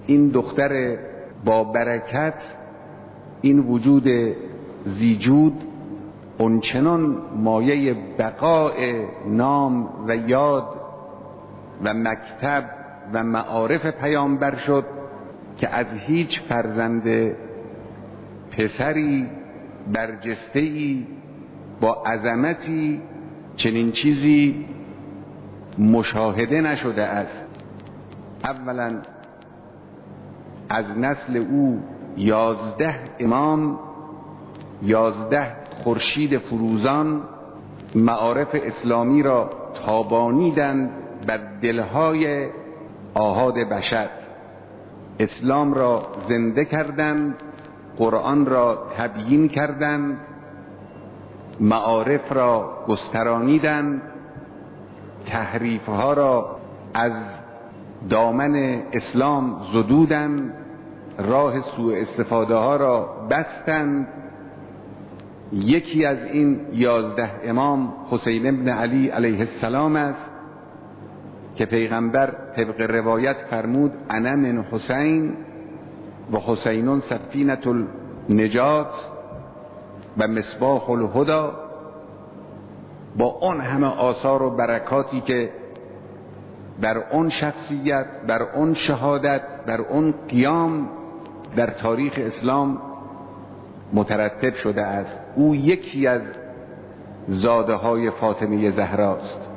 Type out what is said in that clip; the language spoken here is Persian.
این دختر با برکت، این وجود زیجود اونچنان مایه بقاء نام و یاد و مکتب و معارف پیامبر شد که از هیچ فرزند پسری برجسته‌ای با عظمتی چنین چیزی مشاهده نشده است. اولا از نسل او 11 امام، 11 خورشید فروزان معارف اسلامی را تابانیدند بر دلهای آحاد بشر، اسلام را زنده کردند، قرآن را تبیین کردند، معارف را گسترانیدند، تحریفها را از دامن اسلام زدودند، راه سوء استفاده ها را بستند. یکی از این 11 امام حسین ابن علی علیه السلام است که پیغمبر طبق روایت فرمود انا من حسین و حسین سفینة النجات و مصباح الهدی. با اون همه آثار و برکاتی که بر اون شخصیت، بر اون شهادت، بر اون قیام در تاریخ اسلام مترتب شده است، او یکی از زاده های فاطمه زهراست.